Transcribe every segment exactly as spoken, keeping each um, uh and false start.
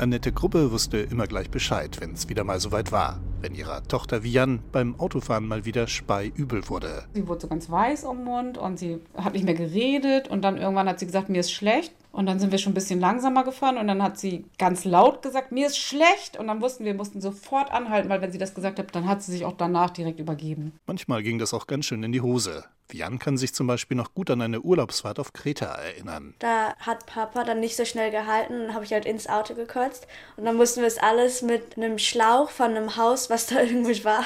Annette Gruppe wusste immer gleich Bescheid, wenn es wieder mal soweit war. Wenn ihrer Tochter Vian beim Autofahren mal wieder speiübel wurde. Sie wurde so ganz weiß am Mund und sie hat nicht mehr geredet. Und dann irgendwann hat sie gesagt, mir ist schlecht. Und dann sind wir schon ein bisschen langsamer gefahren und dann hat sie ganz laut gesagt, mir ist schlecht. Und dann wussten wir, wir mussten sofort anhalten, weil wenn sie das gesagt hat, dann hat sie sich auch danach direkt übergeben. Manchmal ging das auch ganz schön in die Hose. Vian kann sich zum Beispiel noch gut an eine Urlaubsfahrt auf Kreta erinnern. Da hat Papa dann nicht so schnell gehalten und dann habe ich halt ins Auto gekotzt. Und dann mussten wir es alles mit einem Schlauch von einem Haus, was da irgendwie war,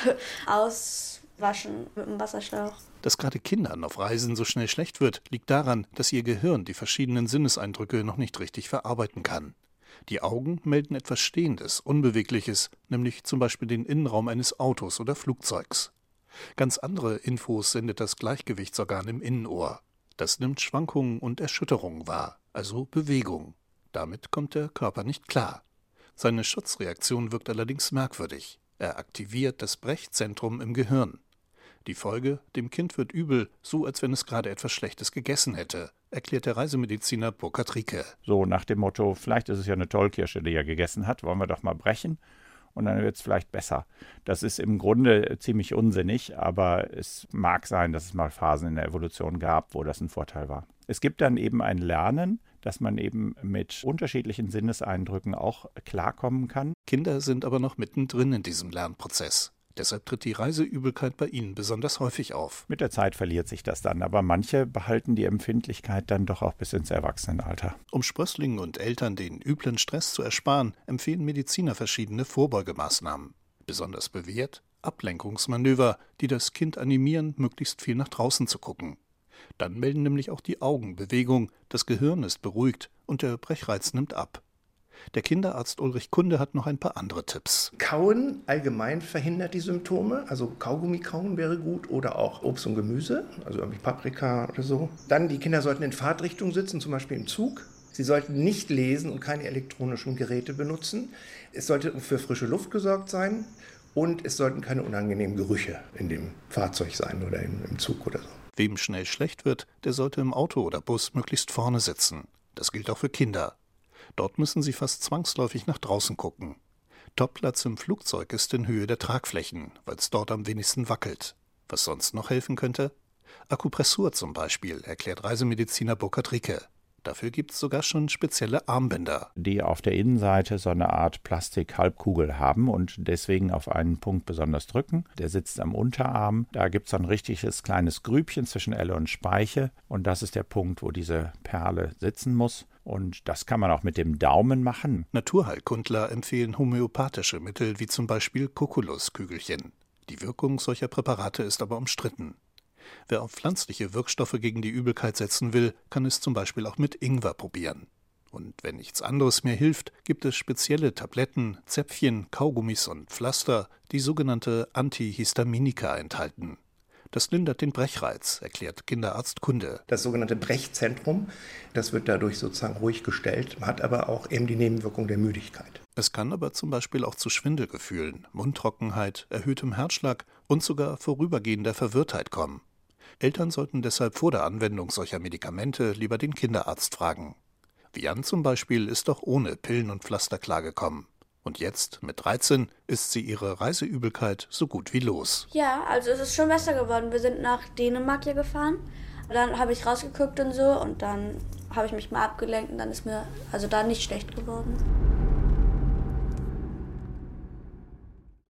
auswaschen mit einem Wasserschlauch. Dass gerade Kindern auf Reisen so schnell schlecht wird, liegt daran, dass ihr Gehirn die verschiedenen Sinneseindrücke noch nicht richtig verarbeiten kann. Die Augen melden etwas Stehendes, Unbewegliches, nämlich zum Beispiel den Innenraum eines Autos oder Flugzeugs. Ganz andere Infos sendet das Gleichgewichtsorgan im Innenohr. Das nimmt Schwankungen und Erschütterungen wahr, also Bewegung. Damit kommt der Körper nicht klar. Seine Schutzreaktion wirkt allerdings merkwürdig. Er aktiviert das Brechzentrum im Gehirn. Die Folge, dem Kind wird übel, so als wenn es gerade etwas Schlechtes gegessen hätte, erklärt der Reisemediziner Burkhard Rieke. So nach dem Motto, vielleicht ist es ja eine Tollkirsche, die er gegessen hat, wollen wir doch mal brechen und dann wird es vielleicht besser. Das ist im Grunde ziemlich unsinnig, aber es mag sein, dass es mal Phasen in der Evolution gab, wo das ein Vorteil war. Es gibt dann eben ein Lernen, dass man eben mit unterschiedlichen Sinneseindrücken auch klarkommen kann. Kinder sind aber noch mittendrin in diesem Lernprozess. Deshalb tritt die Reiseübelkeit bei ihnen besonders häufig auf. Mit der Zeit verliert sich das dann, aber manche behalten die Empfindlichkeit dann doch auch bis ins Erwachsenenalter. Um Sprösslingen und Eltern den üblen Stress zu ersparen, empfehlen Mediziner verschiedene Vorbeugemaßnahmen. Besonders bewährt Ablenkungsmanöver, die das Kind animieren, möglichst viel nach draußen zu gucken. Dann melden nämlich auch die Augen Bewegung, das Gehirn ist beruhigt und der Brechreiz nimmt ab. Der Kinderarzt Ulrich Kunde hat noch ein paar andere Tipps. Kauen allgemein verhindert die Symptome, also Kaugummi kauen wäre gut oder auch Obst und Gemüse, also irgendwie Paprika oder so. Dann die Kinder sollten in Fahrtrichtung sitzen, zum Beispiel im Zug. Sie sollten nicht lesen und keine elektronischen Geräte benutzen. Es sollte für frische Luft gesorgt sein und es sollten keine unangenehmen Gerüche in dem Fahrzeug sein oder im, im Zug oder so. Wem schnell schlecht wird, der sollte im Auto oder Bus möglichst vorne sitzen. Das gilt auch für Kinder. Dort müssen sie fast zwangsläufig nach draußen gucken. Topplatz im Flugzeug ist in Höhe der Tragflächen, weil es dort am wenigsten wackelt. Was sonst noch helfen könnte? Akupressur zum Beispiel, erklärt Reisemediziner Burkhard Rieke. Dafür gibt es sogar schon spezielle Armbänder. Die auf der Innenseite so eine Art Plastik-Halbkugel haben und deswegen auf einen Punkt besonders drücken. Der sitzt am Unterarm. Da gibt es ein richtiges kleines Grübchen zwischen Elle und Speiche. Und das ist der Punkt, wo diese Perle sitzen muss. Und das kann man auch mit dem Daumen machen. Naturheilkundler empfehlen homöopathische Mittel wie zum Beispiel Kokuluskügelchen. Die Wirkung solcher Präparate ist aber umstritten. Wer auf pflanzliche Wirkstoffe gegen die Übelkeit setzen will, kann es zum Beispiel auch mit Ingwer probieren. Und wenn nichts anderes mehr hilft, gibt es spezielle Tabletten, Zäpfchen, Kaugummis und Pflaster, die sogenannte Antihistaminika enthalten. Das lindert den Brechreiz, erklärt Kinderarzt Kunde. Das sogenannte Brechzentrum, das wird dadurch sozusagen ruhig gestellt, hat aber auch eben die Nebenwirkung der Müdigkeit. Es kann aber zum Beispiel auch zu Schwindelgefühlen, Mundtrockenheit, erhöhtem Herzschlag und sogar vorübergehender Verwirrtheit kommen. Eltern sollten deshalb vor der Anwendung solcher Medikamente lieber den Kinderarzt fragen. Vian zum Beispiel ist doch ohne Pillen und Pflaster klargekommen. Und jetzt, mit dreizehn, ist sie ihre Reiseübelkeit so gut wie los. Ja, also es ist schon besser geworden. Wir sind nach Dänemark hier gefahren. Dann habe ich rausgeguckt und so und dann habe ich mich mal abgelenkt und dann ist mir also da nicht schlecht geworden.